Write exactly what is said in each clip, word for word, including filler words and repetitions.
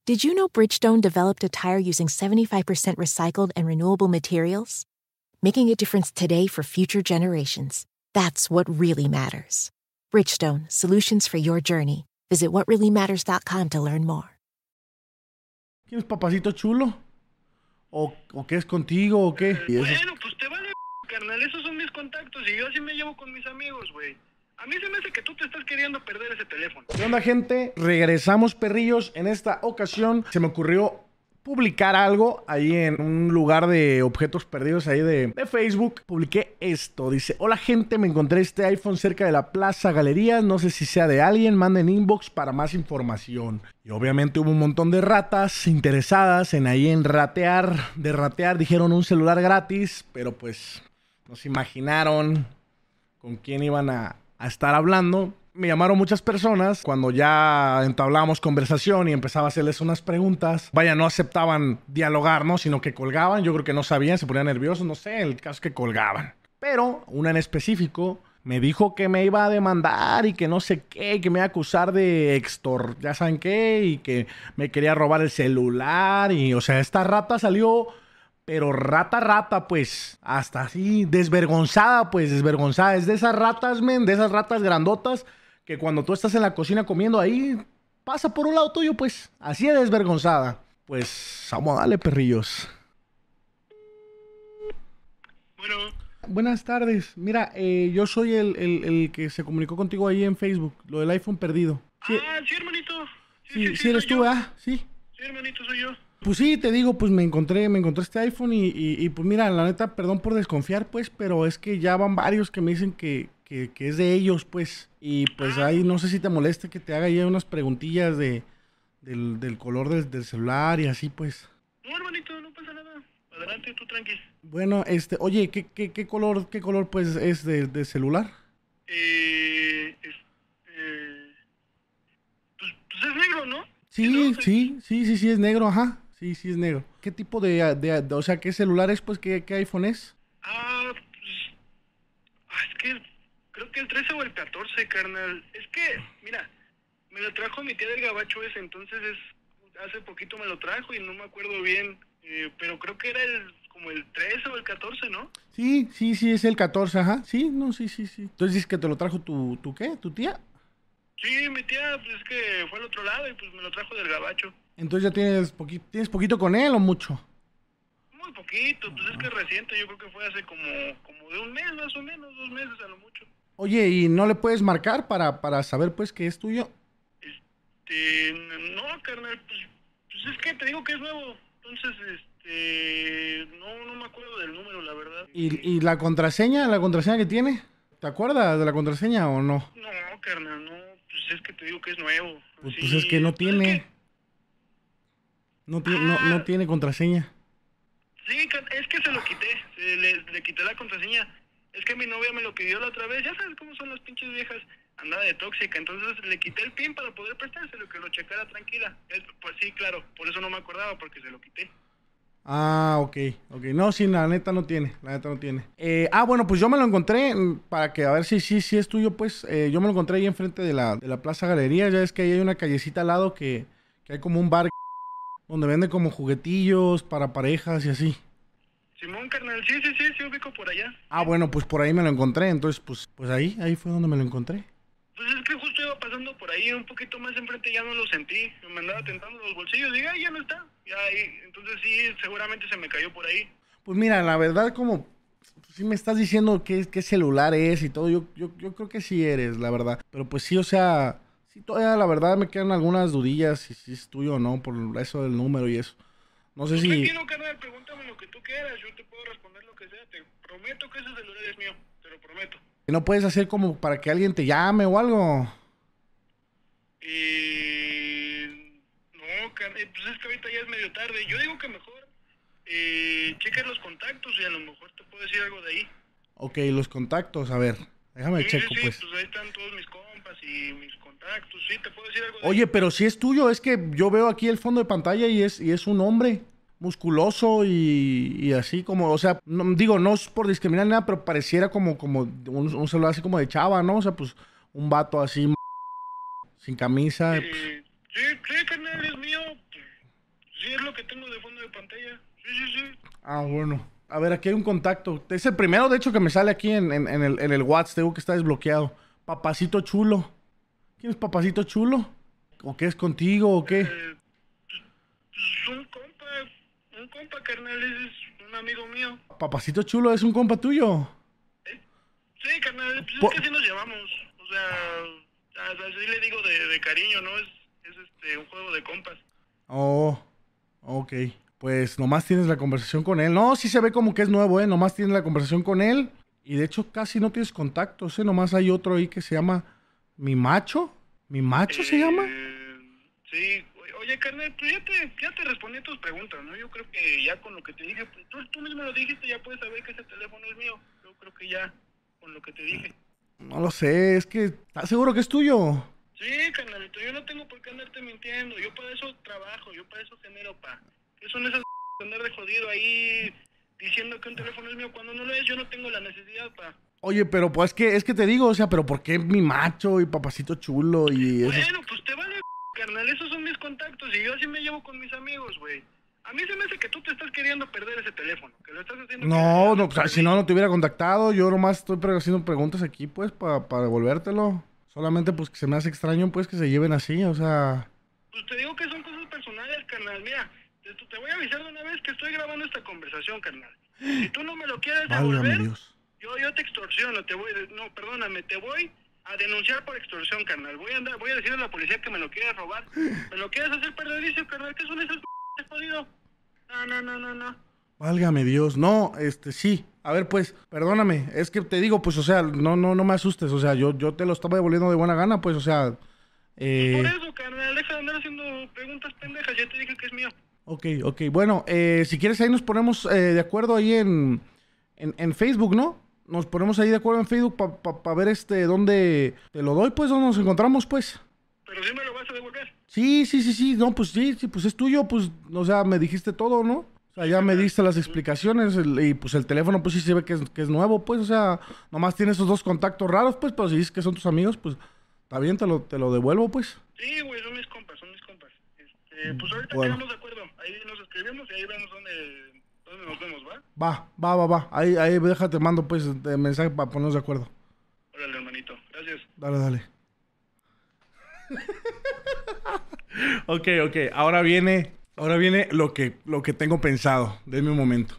Did you know Bridgestone developed a tire using seventy-five percent recycled and renewable materials? Making a difference today for future generations. That's what really matters. Bridgestone, solutions for your journey. Visit what really matters dot com to learn more. ¿Quién es papacito chulo? ¿O, o qué es contigo o qué? Eh, bueno, pues te vale, carnal. Esos son mis contactos y yo así me llevo con mis amigos, güey. A mí se me hace que tú te estás queriendo perder ese teléfono. ¿Qué onda, gente? Regresamos, perrillos. En esta ocasión se me ocurrió publicar algo ahí en un lugar de objetos perdidos ahí de, de Facebook. Publiqué esto. Dice: hola, gente, me encontré este iPhone cerca de la Plaza Galerías. No sé si sea de alguien. Manden inbox para más información. Y obviamente hubo un montón de ratas interesadas en ahí en ratear. De ratear dijeron un celular gratis. Pero pues no se imaginaron con quién iban a... a estar hablando. Me llamaron muchas personas cuando ya entablábamos conversación y empezaba a hacerles unas preguntas. Vaya, no aceptaban dialogar, ¿no? Sino que colgaban. Yo creo que no sabían, se ponían nerviosos, no sé. El caso es que colgaban. Pero una en específico me dijo que me iba a demandar y que no sé qué, que me iba a acusar de extor, ya saben qué, y que me quería robar el celular. Y, o sea, esta rata salió... Pero rata, rata, pues, hasta así, desvergonzada, pues, desvergonzada. Es de esas ratas, men, de esas ratas grandotas, que cuando tú estás en la cocina comiendo ahí, pasa por un lado tuyo, pues, así de desvergonzada. Pues, vamos a darle, perrillos. Bueno. Buenas tardes. Mira, eh, yo soy el, el, el que se comunicó contigo ahí en Facebook, lo del iPhone perdido. Sí. Ah, sí, hermanito. Sí, sí, sí, sí eres tú, ¿ah? Sí. Sí, hermanito, soy yo. Pues sí, te digo, pues me encontré, me encontré este iPhone y, y, y pues mira, la neta, perdón por desconfiar, pues, pero es que ya van varios que me dicen que, que, que es de ellos, pues. Y pues ah. ahí no sé si te moleste que te haga ya unas preguntillas de, del, del color del, del celular y así, pues. No, hermanito, no pasa nada. Adelante, tú tranqui. Bueno, este, oye, ¿qué, qué, qué color, qué color, pues, es de, de celular? Eh, es, eh, pues, pues es negro, ¿no? Sí, sí, sí, sí, sí, es negro, ajá. Sí, sí es negro. ¿Qué tipo de, de, de o sea, qué celular es, pues, qué, qué iPhone es? Ah, pues, ah, es que creo que el trece o el catorce, carnal. Es que, mira, me lo trajo mi tía del gabacho ese, entonces es, hace poquito me lo trajo y no me acuerdo bien, eh, pero creo que era el, como el trece o el catorce, ¿no? Sí, sí, sí, es el catorce, ajá. Sí, no, sí, sí, sí. Entonces dices que te lo trajo tu, tu ¿qué? ¿Tu tía? Sí, mi tía, pues es que fue al otro lado y pues me lo trajo del gabacho. Entonces ya tienes, poqui ¿tienes poquito con él o mucho? Muy poquito, pues uh-huh. Es que reciente, yo creo que fue hace como, como de un mes más o menos, dos meses a lo mucho. Oye, ¿y no le puedes marcar para, para saber pues que es tuyo? Este, no, carnal, pues, pues es que te digo que es nuevo, entonces, este, no, no me acuerdo del número, la verdad. ¿Y, y la contraseña, la contraseña que tiene? ¿Te acuerdas de la contraseña o no? No, carnal, no, pues es que te digo que es nuevo. Pues, sí, pues es que no tiene... Pues es que... No, tiene, ah, no, no tiene contraseña. Sí, es que se lo quité, se le, le quité la contraseña. Es que mi novia me lo pidió la otra vez, ya sabes cómo son las pinches viejas, andaba de tóxica, entonces le quité el pin para poder prestárselo, que lo checara tranquila. Es, pues sí, claro, por eso no me acordaba, porque se lo quité. Ah, ok, ok. No, sí, la neta no tiene, la neta no tiene. Eh, ah, bueno, pues yo me lo encontré, para que a ver si sí si, si es tuyo, pues, eh, yo me lo encontré ahí enfrente de la, de la Plaza Galería. Ya es que ahí hay una callecita al lado que, que hay como un bar donde venden como juguetillos para parejas y así. Simón, carnal, sí, sí, sí, sí ubico por allá. Ah, bueno, pues por ahí me lo encontré, entonces, pues, pues ahí, ahí fue donde me lo encontré. Pues es que justo iba pasando por ahí, un poquito más enfrente ya no lo sentí, me andaba tentando los bolsillos, diga, ya no está, ya ahí, entonces sí, seguramente se me cayó por ahí. Pues mira, la verdad, como, pues, sí me estás diciendo qué, qué celular es y todo, yo, yo, yo creo que sí eres, la verdad, pero pues sí, o sea... Sí, todavía la verdad me quedan algunas dudillas si, si es tuyo o no, por eso del número y eso. No sé no, si... Tranquilo, carnal, pregúntame lo que tú quieras, yo te puedo responder lo que sea, te prometo que ese celular es mío, te lo prometo. ¿Y no puedes hacer como para que alguien te llame o algo? Eh... No, carnal, pues es que ahorita ya es medio tarde, yo digo que mejor eh, cheques los contactos y a lo mejor te puedo decir algo de ahí. Ok, los contactos, a ver, déjame sí, checo sí, pues. pues ahí están todos mis compas y mis contactos, sí, te puedo decir algo de Oye, ahí. pero si es tuyo, es que yo veo aquí el fondo de pantalla y es, y es un hombre musculoso y, y así como, o sea, no, digo, no es por discriminar nada, pero pareciera como, como un, un celular así como de chava, ¿no? O sea, pues un vato así sin camisa. Eh, sí, sí, carnal, es mío. Sí, es lo que tengo de fondo de pantalla. Sí, sí, sí. Ah, bueno. A ver, aquí hay un contacto. Es el primero, de hecho, que me sale aquí en, en, en el, en el WhatsApp. Tengo que está desbloqueado. Papacito chulo. ¿Quién es Papacito chulo? ¿O qué es contigo o qué? Eh, pues un compa, un compa, carnal, ese es un amigo mío. Papacito chulo es un compa tuyo. ¿Eh? Sí, carnal, pues Po- es que así nos llevamos. O sea, así le digo de, de cariño, ¿no? Es, es este, un juego de compas. Oh, ok. Pues nomás tienes la conversación con él. No, sí se ve como que es nuevo, ¿eh? Nomás tienes la conversación con él. Y de hecho casi no tienes contactos, ¿eh? Nomás hay otro ahí que se llama Mi Macho. ¿Mi Macho se llama? Eh, sí, o- oye, carnal, pues ya te, ya te respondí a tus preguntas, ¿no? Yo creo que ya con lo que te dije, pues tú, tú mismo lo dijiste, ya puedes saber que ese teléfono es mío. Yo creo que ya con lo que te dije. No lo sé, es que... ¿Estás seguro que es tuyo? Sí, carnalito, yo no tengo por qué andarte mintiendo. Yo para eso trabajo, yo para eso genero, pa. ¿Qué son esas de andar de jodido ahí diciendo que un teléfono es mío cuando no lo es? Yo no tengo la necesidad, pa. Oye, pero pues es que, es que te digo, o sea, pero ¿por qué Mi Macho y Papacito chulo y eso? Bueno, pues te vale, carnal, esos son mis contactos y yo así me llevo con mis amigos, güey. A mí se me hace que tú te estás queriendo perder ese teléfono, que lo estás haciendo... No, que- no, o sea, si no, no te hubiera contactado. Yo nomás estoy pre- haciendo preguntas aquí, pues, para devolvértelo. Solamente, pues, que se me hace extraño, pues, que se lleven así, o sea... Pues te digo que son cosas personales, carnal. Mira, te, te voy a avisar de una vez que estoy grabando esta conversación, carnal. Si tú no me lo quieres Válgame devolver, Dios. yo, yo te extorsiono, te voy... No, perdóname, te voy a denunciar por extorsión, carnal. Voy a andar, voy a decirle a la policía que me lo quieres robar. ¿Me lo quieres hacer perder vicio, carnal? ¿Qué son esas p***, jodido? No, no, no, no, no. Válgame Dios. No, este, sí. A ver, pues, perdóname. Es que te digo, pues, o sea, no, no, no me asustes. O sea, yo, yo te lo estaba devolviendo de buena gana, pues, o sea... Por Eh... eso, carnal, deja de andar haciendo preguntas pendejas. Ya te dije que es mío. Ok, ok. Bueno, eh, si quieres ahí nos ponemos eh, de acuerdo ahí en, en, en Facebook, ¿no? Nos ponemos ahí de acuerdo en Facebook para pa, pa ver este dónde te lo doy, pues, dónde nos encontramos, pues. Pero sí me lo vas a devolver. Sí, sí, sí, sí. No, pues sí, sí, pues es tuyo, pues, o sea, me dijiste todo, ¿no? O sea, ya me diste las explicaciones el- y pues el teléfono, pues sí se ve que es, que es nuevo, pues, o sea, nomás tiene esos dos contactos raros, pues, pero si dices que son tus amigos, pues, está bien, te lo, te lo devuelvo, pues. Sí, güey, son mis compas, son mis compas. Este, pues ahorita Bueno. quedamos de acuerdo. Ahí nos escribimos y ahí vemos dónde, dónde nos vemos, ¿va? Va, va, va, va. Ahí, ahí déjate, mando, pues, de mensaje para ponernos de acuerdo. Órale, hermanito. Gracias. Dale, dale. Ok, ok. Ahora viene, ahora viene lo que, lo que tengo pensado. Denme un momento.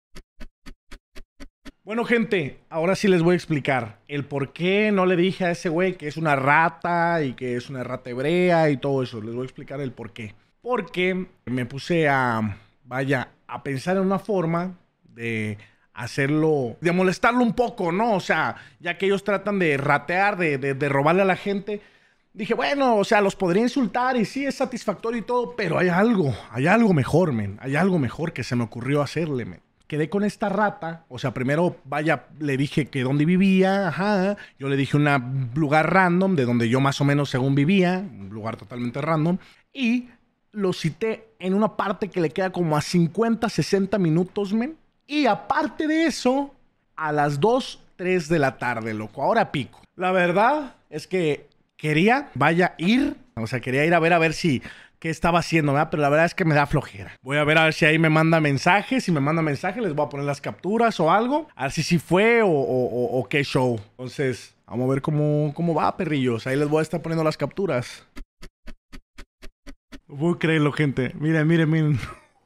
Bueno, gente, ahora sí les voy a explicar el por qué no le dije a ese güey que es una rata y que es una rata hebrea y todo eso. Les voy a explicar el por qué. Porque me puse a, vaya, a pensar en una forma de hacerlo, de molestarlo un poco, ¿no? O sea, ya que ellos tratan de ratear, de, de, de robarle a la gente. Dije, bueno, o sea, los podría insultar y sí es satisfactorio y todo, pero hay algo, hay algo mejor, men. Hay algo mejor que se me ocurrió hacerle, men. Quedé con esta rata, o sea, primero, vaya, le dije que dónde vivía, ajá. Yo le dije un lugar random, de donde yo más o menos según vivía, un lugar totalmente random. Y lo cité en una parte que le queda como a cincuenta, sesenta minutos, men. Y aparte de eso, a las dos, tres de la tarde, loco. Ahora pico. La verdad es que quería, vaya, ir, o sea, quería ir a ver a ver si, qué estaba haciendo, ¿verdad? Pero la verdad es que me da flojera. Voy a ver a ver si ahí me manda mensajes. Si me manda mensajes, les voy a poner las capturas o algo. A ver si sí fue o, o, o, o qué show. Entonces, vamos a ver cómo, cómo va, perrillos. Ahí les voy a estar poniendo las capturas. No puedo creerlo, gente. Miren, miren, miren.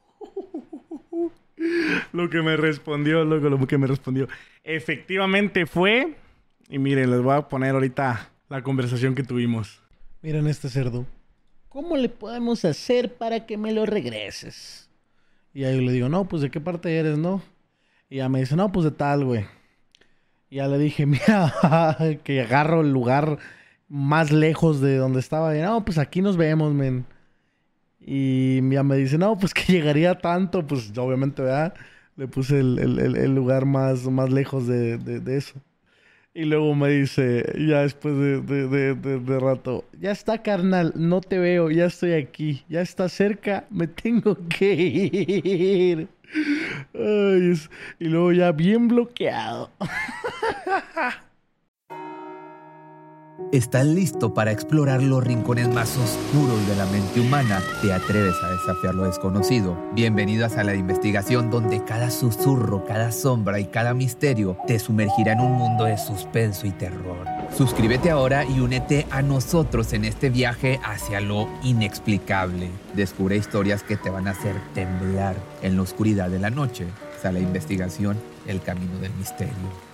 Lo que me respondió, loco, lo que me respondió. Efectivamente fue. Y miren, les voy a poner ahorita la conversación que tuvimos. Miren este cerdo. ¿Cómo le podemos hacer para que me lo regreses? Y ahí le digo, no, pues, ¿de qué parte eres, no? Y ya me dice, no, pues, de tal, güey. Y ya le dije, mira, que agarro el lugar más lejos de donde estaba. Y no, pues, aquí nos vemos, men. Y ya me dice, no, pues, que llegaría tanto. Pues, obviamente, ¿verdad? Le puse el, el, el, el lugar más, más lejos de, de, de eso. Y luego me dice, ya después de, de, de, de, de rato, ya está, carnal, no te veo, ya estoy aquí, ya está cerca, me tengo que ir. Ay, es... Y luego ya bien bloqueado. ¿Estás listo para explorar los rincones más oscuros de la mente humana? ¿Te atreves a desafiar lo desconocido? Bienvenido a Sala de Investigación, donde cada susurro, cada sombra y cada misterio te sumergirá en un mundo de suspenso y terror. Suscríbete ahora y únete a nosotros en este viaje hacia lo inexplicable. Descubre historias que te van a hacer temblar en la oscuridad de la noche. Sala de Investigación, el camino del misterio.